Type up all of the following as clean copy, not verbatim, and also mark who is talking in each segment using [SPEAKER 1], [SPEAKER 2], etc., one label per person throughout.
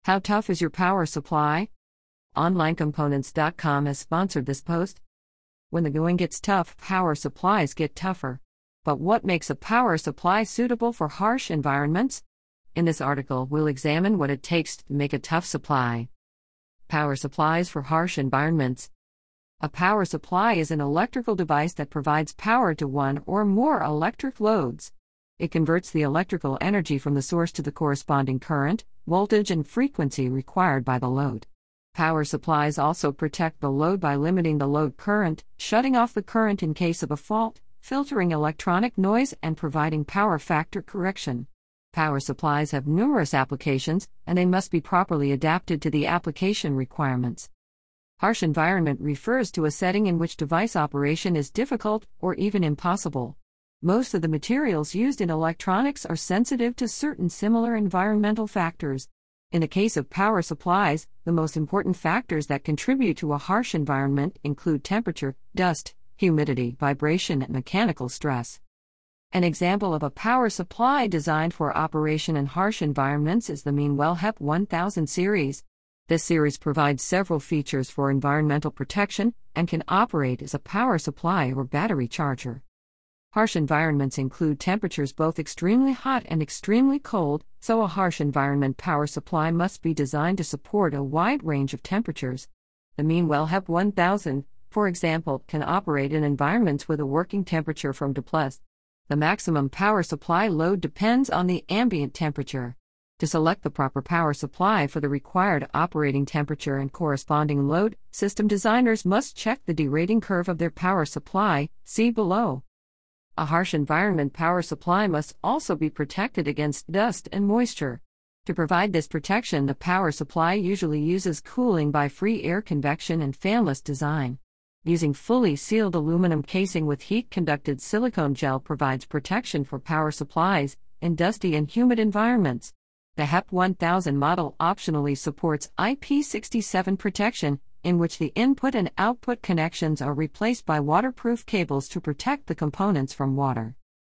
[SPEAKER 1] How tough is your power supply? OnlineComponents.com has sponsored this post. When the going gets tough, power supplies get tougher. But what makes a power supply suitable for harsh environments? In this article, we'll examine what it takes to make a tough supply. Power supplies for harsh environments. A power supply is an electrical device that provides power to one or more electric loads. It converts the electrical energy from the source to the corresponding current, voltage, and frequency required by the load. Power supplies also protect the load by limiting the load current, shutting off the current in case of a fault, filtering electronic noise, and providing power factor correction. Power supplies have numerous applications, and they must be properly adapted to the application requirements. Harsh environment refers to a setting in which device operation is difficult or even impossible. Most of the materials used in electronics are sensitive to certain similar environmental factors. In the case of power supplies, the most important factors that contribute to a harsh environment include temperature, dust, humidity, vibration, and mechanical stress. An example of a power supply designed for operation in harsh environments is the Meanwell HEP 1000 series. This series provides several features for environmental protection and can operate as a power supply or battery charger. Harsh environments include temperatures both extremely hot and extremely cold, so a harsh environment power supply must be designed to support a wide range of temperatures. The Meanwell HEP 1000, for example, can operate in environments with a working temperature from +. The maximum power supply load depends on the ambient temperature. To select the proper power supply for the required operating temperature and corresponding load, system designers must check the derating curve of their power supply, see below. A harsh environment power supply must also be protected against dust and moisture. To provide this protection, the power supply usually uses cooling by free air convection and fanless design. Using fully sealed aluminum casing with heat-conducted silicone gel provides protection for power supplies in dusty and humid environments. The HEP 1000 model optionally supports IP67 protection, in which the input and output connections are replaced by waterproof cables to protect the components from water.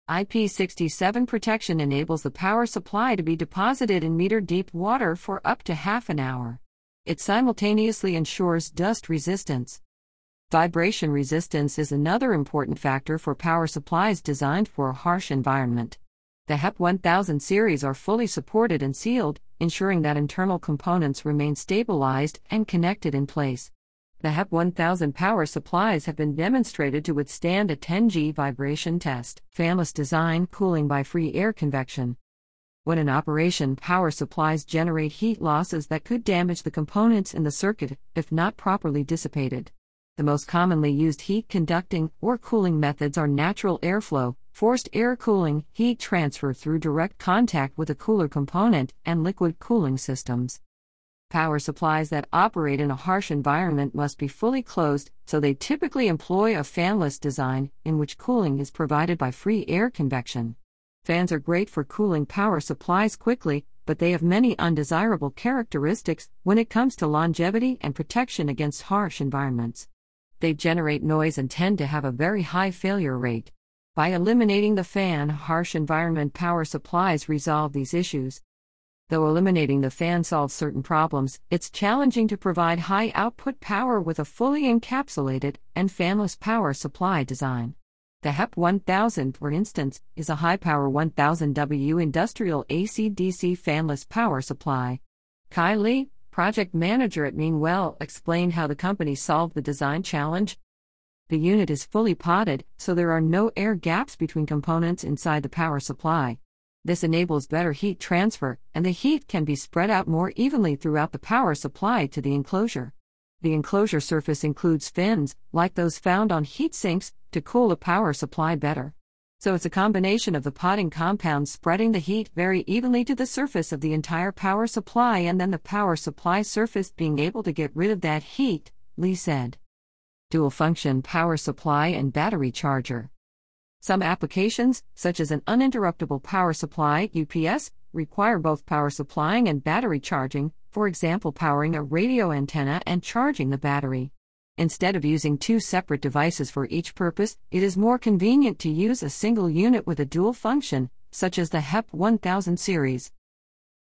[SPEAKER 1] IP67 protection enables the power supply to be deposited in meter-deep water for up to half an hour. It simultaneously ensures dust resistance. Vibration resistance is another important factor for power supplies designed for a harsh environment. The HEP 1000 series are fully supported and sealed, ensuring that internal components remain stabilized and connected in place. The HEP 1000 power supplies have been demonstrated to withstand a 10G vibration test. Fanless design, cooling by free air convection. When in operation, power supplies generate heat losses that could damage the components in the circuit if not properly dissipated. The most commonly used heat conducting or cooling methods are natural airflow, forced air cooling, heat transfer through direct contact with a cooler component, and liquid cooling systems. Power supplies that operate in a harsh environment must be fully closed, so they typically employ a fanless design, in which cooling is provided by free air convection. Fans are great for cooling power supplies quickly, but they have many undesirable characteristics when it comes to longevity and protection against harsh environments. They generate noise and tend to have a very high failure rate. By eliminating the fan, harsh environment power supplies resolve these issues. Though eliminating the fan solves certain problems, it's challenging to provide high output power with a fully encapsulated and fanless power supply design. The HEP 1000, for instance, is a high-power 1000W industrial AC/DC fanless power supply. Kai Lee, project manager at Meanwell, explained how the company solved the design challenge. The unit is fully potted, so there are no air gaps between components inside the power supply. This enables better heat transfer, and the heat can be spread out more evenly throughout the power supply to the enclosure. The enclosure surface includes fins, like those found on heat sinks, to cool the power supply better. So it's a combination of the potting compound spreading the heat very evenly to the surface of the entire power supply and then the power supply surface being able to get rid of that heat, Lee said. Dual-function power supply and battery charger. Some applications, such as an uninterruptible power supply (UPS), require both power supplying and battery charging, for example powering a radio antenna and charging the battery. Instead of using two separate devices for each purpose, it is more convenient to use a single unit with a dual function, such as the HEP 1000 series.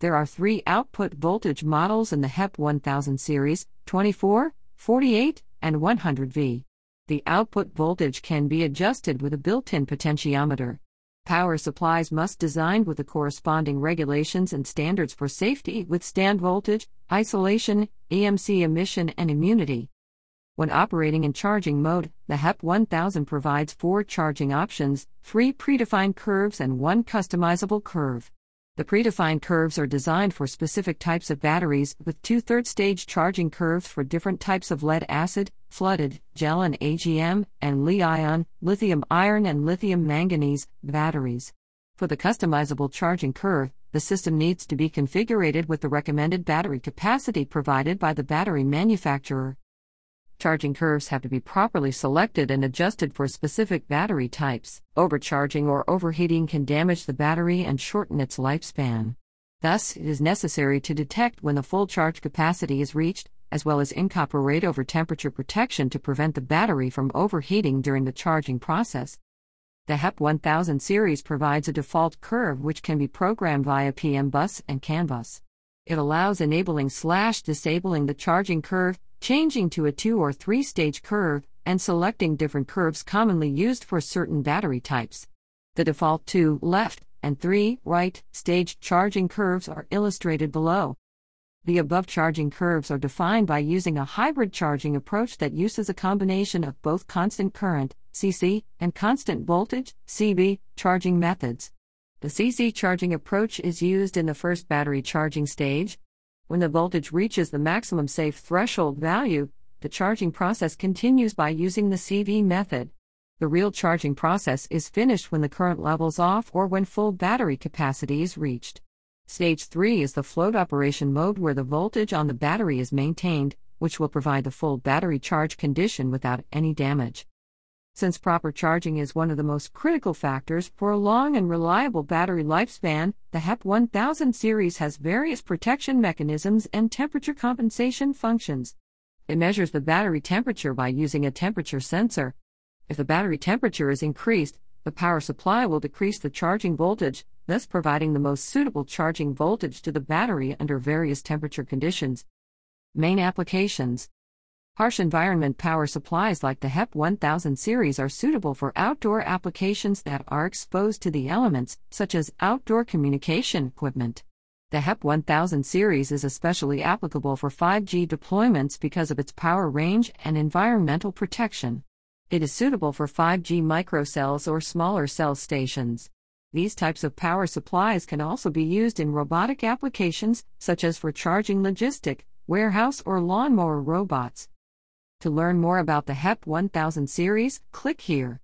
[SPEAKER 1] There are 3 output voltage models in the HEP 1000 series: 24, 48, and 100V. The output voltage can be adjusted with a built-in potentiometer. Power supplies must be designed with the corresponding regulations and standards for safety, withstand voltage, isolation, EMC emission, and immunity. When operating in charging mode, the HEP 1000 provides 4 charging options, 3 predefined curves, and 1 customizable curve. The predefined curves are designed for specific types of batteries, with 2 third-stage charging curves for different types of lead-acid, flooded, gel and AGM, and Li-ion, lithium-iron and lithium-manganese batteries. For the customizable charging curve, the system needs to be configured with the recommended battery capacity provided by the battery manufacturer. Charging curves have to be properly selected and adjusted for specific battery types. Overcharging or overheating can damage the battery and shorten its lifespan. Thus, it is necessary to detect when the full charge capacity is reached, as well as incorporate over-temperature protection to prevent the battery from overheating during the charging process. The HEP 1000 series provides a default curve which can be programmed via PM bus and CAN bus. It allows enabling/disabling the charging curve, changing to a 2 or 3-stage curve, and selecting different curves commonly used for certain battery types. The default 2 left and 3 right stage charging curves are illustrated below. The above charging curves are defined by using a hybrid charging approach that uses a combination of both constant current, CC, and constant voltage, CV, charging methods. The CC charging approach is used in the first battery charging stage. When the voltage reaches the maximum safe threshold value, the charging process continues by using the CV method. The real charging process is finished when the current levels off or when full battery capacity is reached. Stage 3 is the float operation mode where the voltage on the battery is maintained, which will provide the full battery charge condition without any damage. Since proper charging is one of the most critical factors for a long and reliable battery lifespan, the HEP 1000 series has various protection mechanisms and temperature compensation functions. It measures the battery temperature by using a temperature sensor. If the battery temperature is increased, the power supply will decrease the charging voltage, thus providing the most suitable charging voltage to the battery under various temperature conditions. Main applications: harsh environment power supplies like the HEP 1000 series are suitable for outdoor applications that are exposed to the elements, such as outdoor communication equipment. The HEP 1000 series is especially applicable for 5G deployments because of its power range and environmental protection. It is suitable for 5G microcells or smaller cell stations. These types of power supplies can also be used in robotic applications, such as for charging logistic, warehouse, or lawnmower robots. To learn more about the HEP 1000 series, click here.